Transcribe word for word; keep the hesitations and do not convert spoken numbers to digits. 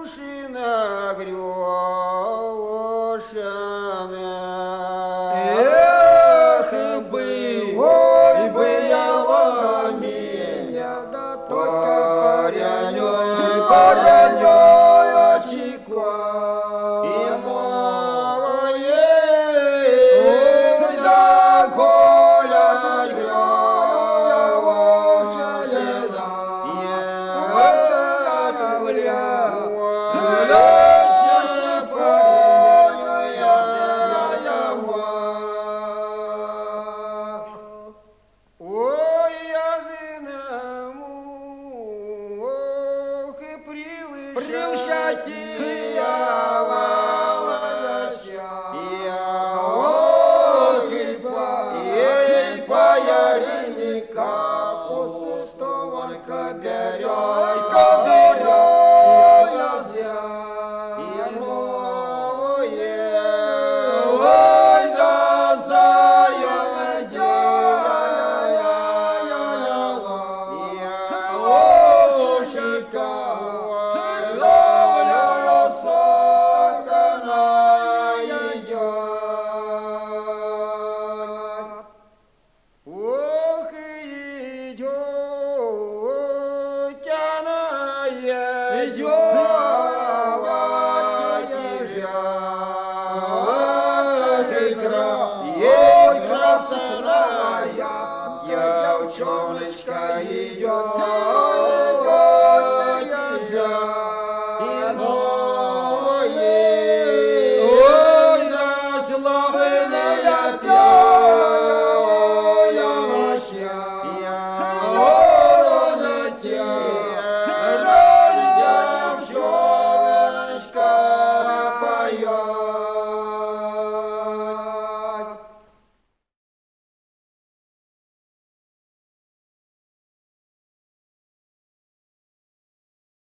Ушина грешена. Эх, бы, ой, бы я меня, да только парянёй, парянёй очеква. И новое, Ой, да коля грёвочена, ой, ядыному, ох, и Превщатия волося, ох, и по, ей и по яриника, пустоволька берёйка, берёя зя. и новое, Ой, да заядя, ошика, ловля росокана идёт. ох, и идет она, Идёт.